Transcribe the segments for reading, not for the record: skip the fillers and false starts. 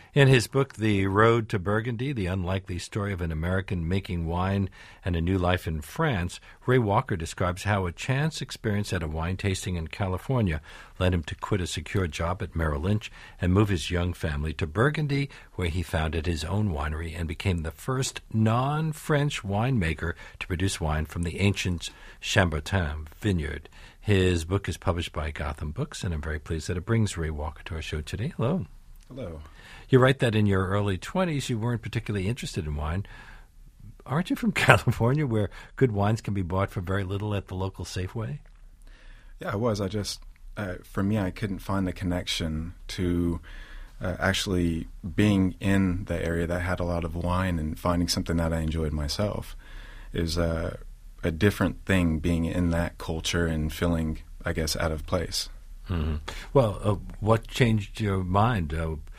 In his book, The Road to Burgundy, The Unlikely Story of an American Making Wine and a New Life in France, Ray Walker describes how a chance experience at a wine tasting in California led him to quit a secure job at Merrill Lynch and move his young family to Burgundy, where he founded his own winery and became the first non-French winemaker to produce wine from the ancient Chambertin vineyard. His book is published by Gotham Books, and I'm very pleased that it brings Ray Walker to our show today. Hello. Hello. You write that in your early 20s you weren't particularly interested in wine. Aren't you from California, where good wines can be bought for very little at the local Safeway? Yeah, I was. I just, for me, I couldn't find the connection to actually being in the area that had a lot of wine and finding something that I enjoyed myself. It was a different thing being in that culture and feeling, I guess, out of place. Mm-hmm. Well, what changed your mind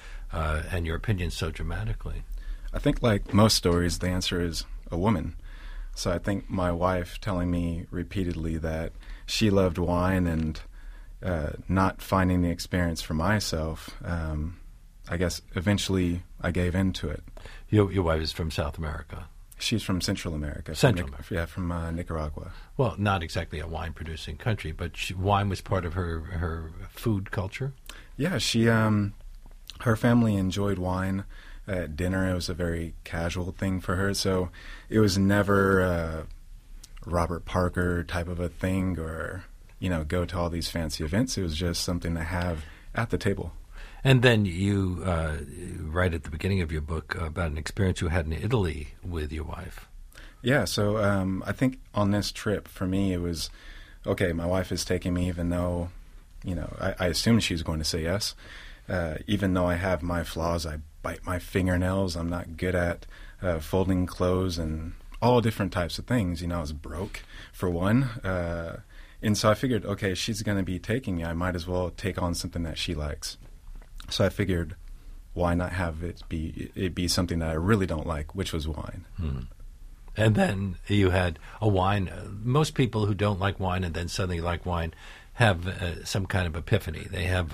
and your opinion so dramatically? I think, like most stories, the answer is a woman. So I think my wife telling me repeatedly that she loved wine and not finding the experience for myself, I guess eventually I gave in to it. Your wife is from South America. She's from Central America. Central America. Yeah, from Nicaragua. Well, not exactly a wine-producing country, but wine was part of her food culture? Yeah, she her family enjoyed wine. At dinner, it was a very casual thing for her, so it was never a Robert Parker type of a thing or, go to all these fancy events. It was just something to have at the table. And then you write at the beginning of your book about an experience you had in Italy with your wife. Yeah, so I think on this trip, for me, it was, okay, my wife is taking me even though, I assumed she's going to say yes. Even though I have my flaws, I bite my fingernails, I'm not good at folding clothes and all different types of things. I was broke, for one. And so I figured, okay, she's going to be taking me. I might as well take on something that she likes. So I figured, why not have it be something that I really don't like, which was wine. Hmm. And then you had a wine. Most people who don't like wine and then suddenly like wine have some kind of epiphany. They have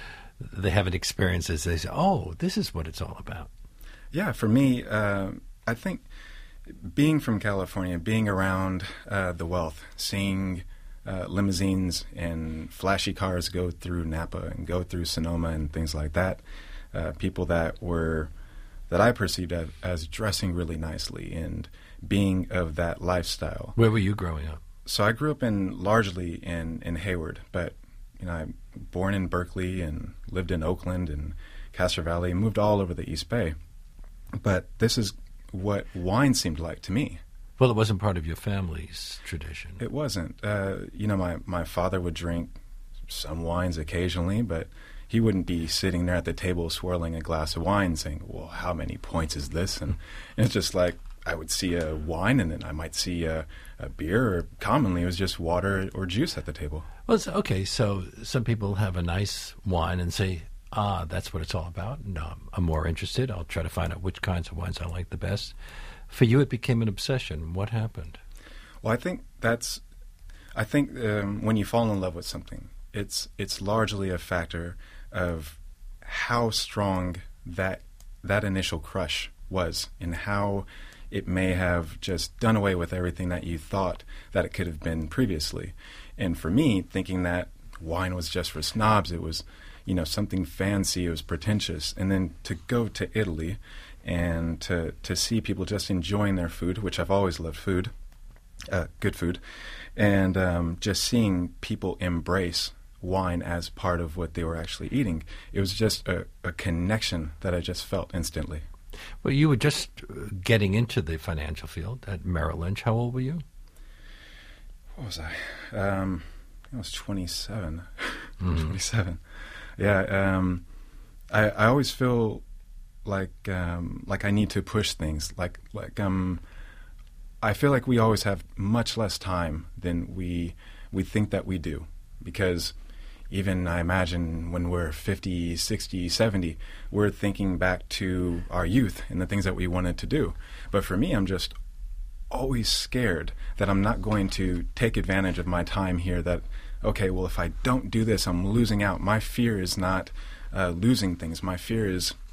an experience as they say, oh, this is what it's all about. Yeah, for me, I think being from California, being around the wealth, seeing limousines and flashy cars go through Napa and go through Sonoma and things like that, people that I perceived as dressing really nicely and being of that lifestyle. Where were you growing up? So I grew up largely in Hayward, but I'm born in Berkeley and lived in Oakland and Castro Valley and moved all over the East Bay. But this is what wine seemed like to me. Well, it wasn't part of your family's tradition. It wasn't. My father would drink some wines occasionally, but he wouldn't be sitting there at the table swirling a glass of wine saying, well, how many points is this? And it's just like I would see a wine and then I might see a beer, or commonly it was just water or juice at the table. Well, okay, so some people have a nice wine and say, that's what it's all about, and I'm more interested. I'll try to find out which kinds of wines I like the best. For you, it became an obsession. What happened? Well, I think when you fall in love with something, it's largely a factor of how strong that initial crush was and how it may have just done away with everything that you thought that it could have been previously. And for me, thinking that wine was just for snobs, it was, something fancy, it was pretentious. And then to go to Italy and to see people just enjoying their food, which I've always loved food, good food, and just seeing people embrace wine as part of what they were actually eating, it was just a connection that I just felt instantly. Well, you were just getting into the financial field at Merrill Lynch. How old were you? What was I? I was 27. Mm-hmm. 27. Yeah. I always feel like I need to push things. I feel like we always have much less time than we think that we do, because even I imagine when we're 50, 60, 70, we're thinking back to our youth and the things that we wanted to do. But for me, I'm just always scared that I'm not going to take advantage of my time here, that, okay, well, if I don't do this, I'm losing out. My fear is not losing things. My fear is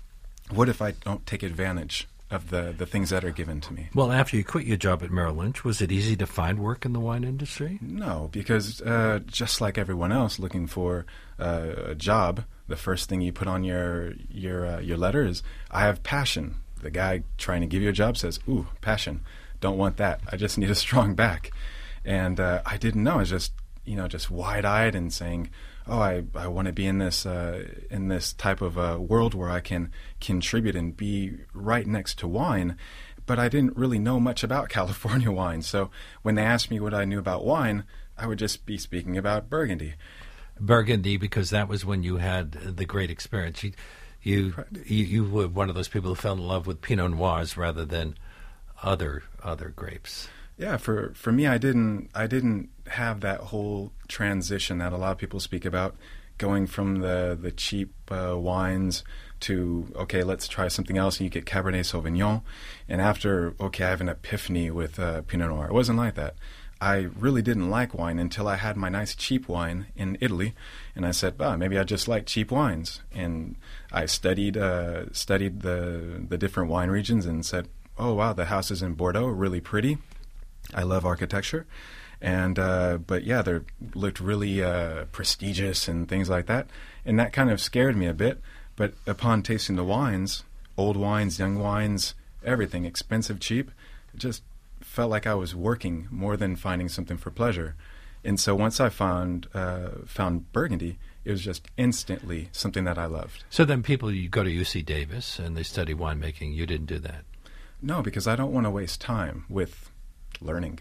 what if I don't take advantage of the things that are given to me? Well, after you quit your job at Merrill Lynch, was it easy to find work in the wine industry? No, because just like everyone else looking for a job, the first thing you put on your letter is, I have passion. The guy trying to give you a job says, ooh, passion. Don't want that. I just need a strong back. And I didn't know. I was just wide-eyed and saying, oh, I want to be in this type of world where I can contribute and be right next to wine. But I didn't really know much about California wine. So when they asked me what I knew about wine, I would just be speaking about Burgundy. Burgundy, because that was when you had the great experience. You were one of those people who fell in love with Pinot Noirs rather than other grapes. Yeah, for me, I didn't have that whole transition that a lot of people speak about, going from the cheap wines to, okay, let's try something else, and you get Cabernet Sauvignon, and after, okay, I have an epiphany with Pinot Noir. It wasn't like that. I really didn't like wine until I had my nice cheap wine in Italy, and I said, maybe I just like cheap wines. And I studied the different wine regions and said, oh, wow, the houses in Bordeaux are really pretty. I love architecture. And but yeah, they looked really prestigious and things like that. And that kind of scared me a bit. But upon tasting the wines, old wines, young wines, everything, expensive, cheap, it just felt like I was working more than finding something for pleasure. And so once I found Burgundy, it was just instantly something that I loved. So then you go to UC Davis and they study winemaking. You didn't do that? No, because I don't want to waste time with learning.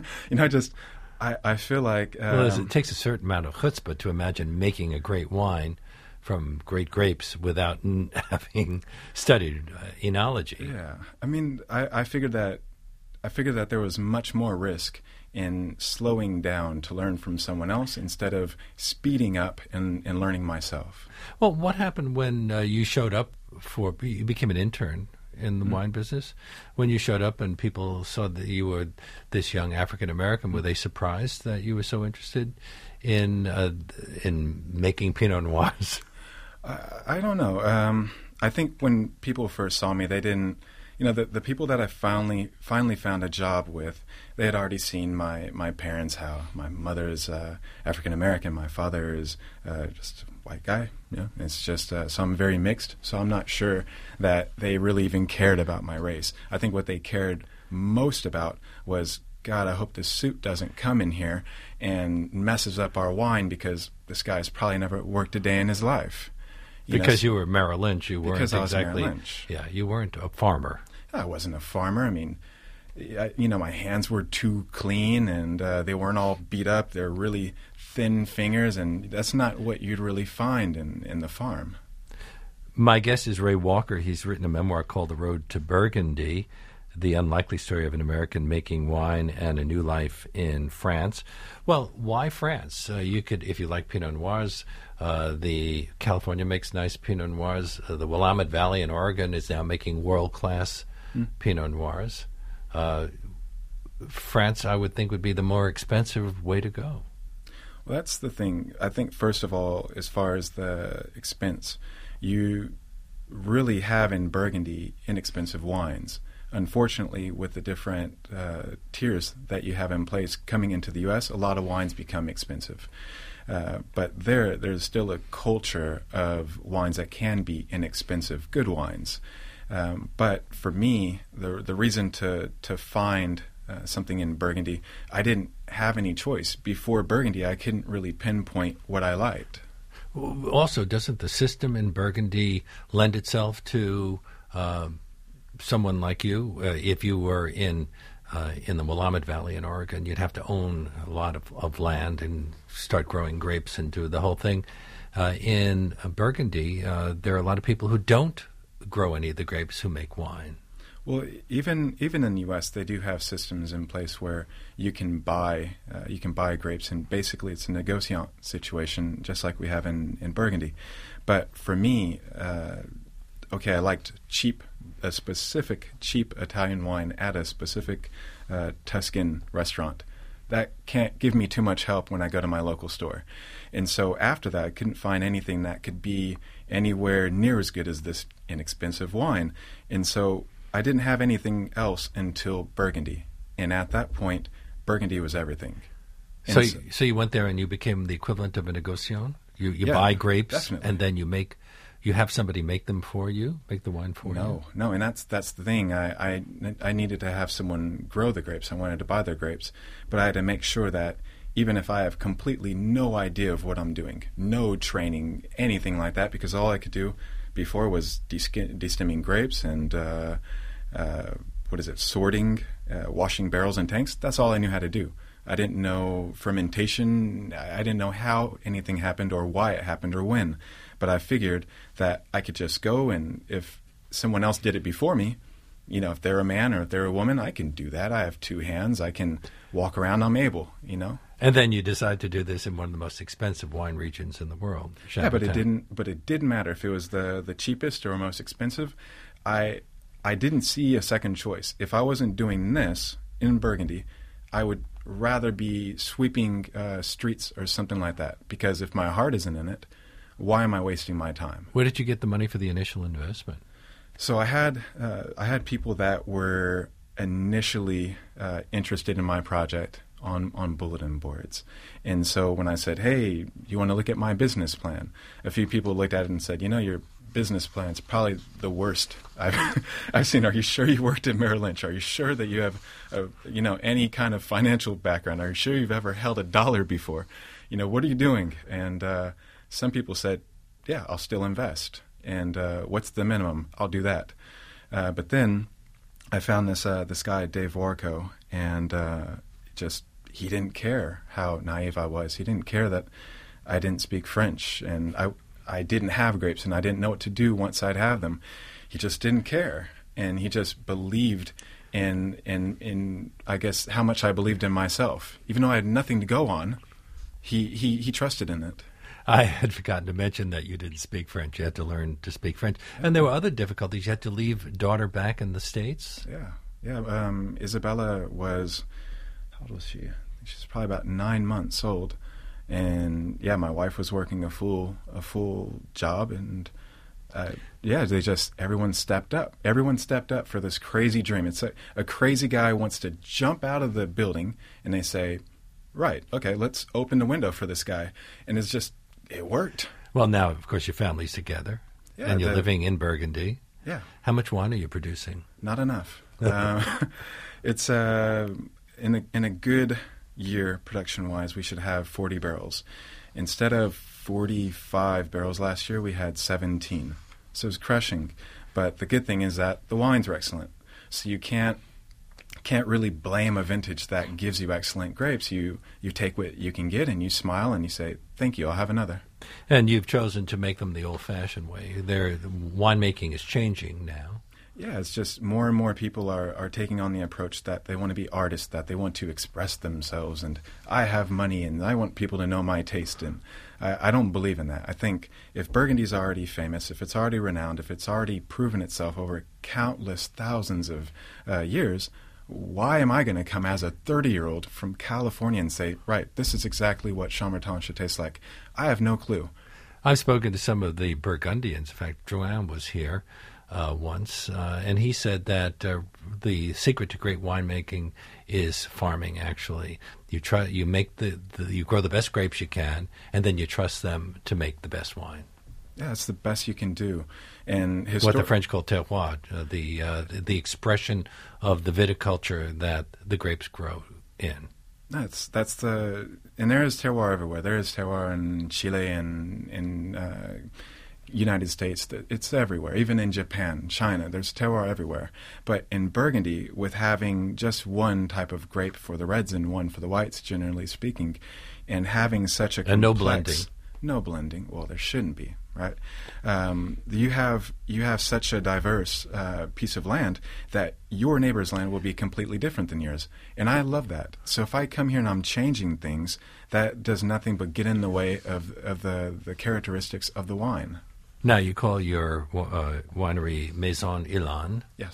I feel like... it takes a certain amount of chutzpah to imagine making a great wine from great grapes without having studied enology. Yeah. I mean, I figured that there was much more risk in slowing down to learn from someone else instead of speeding up and learning myself. Well, what happened when you showed up you became an intern in the wine business? When you showed up and people saw that you were this young African-American, were they surprised that you were so interested in making Pinot Noirs? I don't know. I think when people first saw me, they didn't... the people that I finally found a job with, they had already seen my parents, how my mother is African-American, my father is just a white guy. It's just, so I'm very mixed, so I'm not sure that they really even cared about my race. I think what they cared most about was, God, I hope this suit doesn't come in here and messes up our wine because this guy's probably never worked a day in his life. Because you were Merrill Lynch, you weren't because exactly... I was Merrill Lynch. Yeah, you weren't a farmer. I wasn't a farmer. I mean, my hands were too clean and they weren't all beat up. They're really thin fingers, and that's not what you'd really find in the farm. My guest is Ray Walker. He's written a memoir called The Road to Burgundy, the unlikely story of an American making wine and a new life in France. Well, why France? You could, if you like Pinot Noirs, the California makes nice Pinot Noirs. The Willamette Valley in Oregon is now making world-class Pinot Noirs. France, I would think, would be the more expensive way to go. Well, that's the thing. I think, first of all, as far as the expense, you really have in Burgundy inexpensive wines. Unfortunately, with the different tiers that you have in place coming into the U.S., a lot of wines become expensive. But there's still a culture of wines that can be inexpensive, good wines. But for me, the reason to find something in Burgundy, I didn't have any choice. Before Burgundy, I couldn't really pinpoint what I liked. Also, doesn't the system in Burgundy lend itself to someone like you? If you were in the Willamette Valley in Oregon, you'd have to own a lot of land and start growing grapes and do the whole thing. In Burgundy, there are a lot of people who don't grow any of the grapes who make wine. Well, even in the U.S., they do have systems in place where you can buy grapes, and basically it's a negociant situation, just like we have in Burgundy. But for me, I liked a specific cheap Italian wine at a specific Tuscan restaurant. that can't give me too much help when I go to my local store. And so after that, I couldn't find anything that could be anywhere near as good as this inexpensive wine. And so I didn't have anything else until Burgundy. And at that point, Burgundy was everything. So you went there and you became the equivalent of a negociant? You buy grapes, definitely. and then you have somebody make them for you, make the wine for you? No, and that's the thing. I needed to have someone grow the grapes. I wanted to buy their grapes, but I had to make sure that even if I have completely no idea of what I'm doing, no training, anything like that, because all I could do before was destemming grapes and sorting, washing barrels and tanks. That's all I knew how to do. I didn't know fermentation. I didn't know how anything happened or why it happened or when. But I figured that I could just go, and if someone else did it before me, if they're a man or if they're a woman, I can do that. I have two hands. I can walk around. I'm able, And then you decide to do this in one of the most expensive wine regions in the world. Yeah, but it didn't matter if it was the cheapest or most expensive. I didn't see a second choice. If I wasn't doing this in Burgundy, I would rather be sweeping streets or something like that. Because if my heart isn't in it, why am I wasting my time? Where did you get the money for the initial investment? So I had people that were initially interested in my project on bulletin boards. And so when I said, hey, you want to look at my business plan? A few people looked at it and said, your business plan's probably the worst I've seen. Are you sure you worked at Merrill Lynch? Are you sure that you have any kind of financial background? Are you sure you've ever held a dollar before? What are you doing? And some people said, yeah, I'll still invest. And what's the minimum? I'll do that. But then I found this guy, Dave Warco, and he didn't care how naive I was. He didn't care that I didn't speak French, and I didn't have grapes, and I didn't know what to do once I'd have them. He just didn't care, and he just believed in I guess how much I believed in myself. Even though I had nothing to go on, he trusted in it. I had forgotten to mention that you didn't speak French. You had to learn to speak French. And there were other difficulties. You had to leave daughter back in the States? Yeah. Isabella was, how old was she? I think she's probably about 9 months old. And, yeah, my wife was working a full job. And, everyone stepped up. Everyone stepped up for this crazy dream. It's a crazy guy wants to jump out of the building, and they say, right, okay, let's open the window for this guy. And it worked. Well, now, of course, your family's together, and you're living in Burgundy. Yeah. How much wine are you producing? Not enough. It's in a good year, production-wise, we should have 40 barrels. Instead of 45 barrels last year, we had 17. So it was crushing. But the good thing is that the wines are excellent. So you can't really blame a vintage that gives you excellent grapes. You take what you can get and you smile and you say, thank you, I'll have another. And you've chosen to make them the old-fashioned way. The winemaking is changing now. Yeah, it's just more and more people are taking on the approach that they want to be artists, that they want to express themselves, and I have money and I want people to know my taste. And I don't believe in that. I think if Burgundy's already famous, if it's already renowned, if it's already proven itself over countless thousands of years, why am I going to come as a 30-year-old from California and say, right, this is exactly what Chambertin should taste like? I have no clue. I've spoken to some of the Burgundians. In fact, Drouin was here once, and he said that the secret to great winemaking is farming. Actually, you grow the best grapes you can, and then you trust them to make the best wine. Yeah, it's the best you can do. And what the French call terroir, the expression of the viticulture that the grapes grow in. And there is terroir everywhere. There is terroir in Chile and in United States. It's everywhere. Even in Japan, China, there's terroir everywhere. But in Burgundy, with having just one type of grape for the reds and one for the whites, generally speaking, and having such a complex... And no blending. No blending. Well, there shouldn't be, right? You have such a diverse piece of land that your neighbor's land will be completely different than yours, and I love that. So if I come here and I'm changing things, that does nothing but get in the way of the characteristics of the wine. Now you call your winery Maison Ilan. Yes.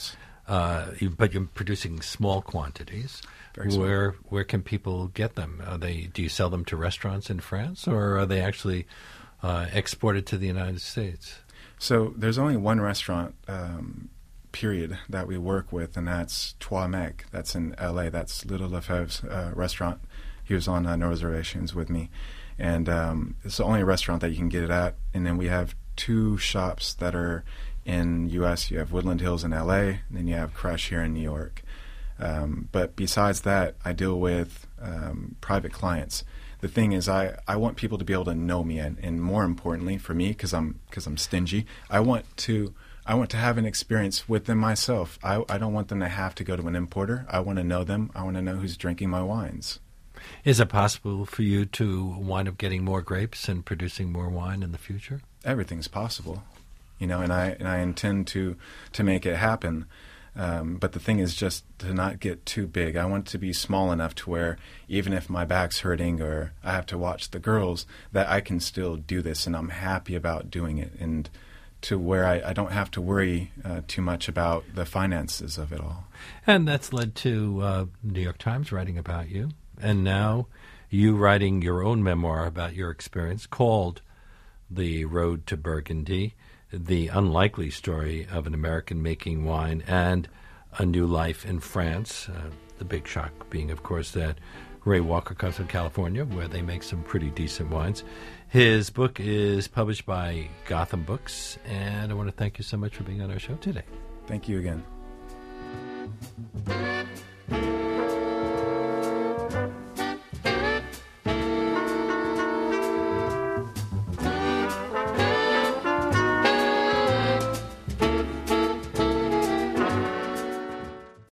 but you're producing small quantities. Very small. Where can people get them? Do you sell them to restaurants in France, or are they actually exported to the United States? So there's only one restaurant, period, that we work with, and that's Trois Mecs. That's in L.A. That's Little Lefebvre's restaurant. He was on No Reservations with me. And it's the only restaurant that you can get it at. And then we have 2 shops that are in U.S. You have Woodland Hills in L.A., and then you have Crush here in New York. But besides that, I deal with private clients. The thing is, I want people to be able to know me, and more importantly for me, because I'm stingy, I want to have an experience with them myself. I don't want them to have to go to an importer. I want to know them. I want to know who's drinking my wines. Is it possible for you to wind up getting more grapes and producing more wine in the future? Everything's possible, and I intend to make it happen. But the thing is just to not get too big. I want it to be small enough to where even if my back's hurting or I have to watch the girls, that I can still do this, and I'm happy about doing it, and to where I don't have to worry too much about the finances of it all. And that's led to New York Times writing about you, and now you writing your own memoir about your experience called The Road to Burgundy, the unlikely story of an American making wine and a new life in France. The big shock being, of course, that Ray Walker comes from California, where they make some pretty decent wines. His book is published by Gotham Books, and I want to thank you so much for being on our show today. Thank you again.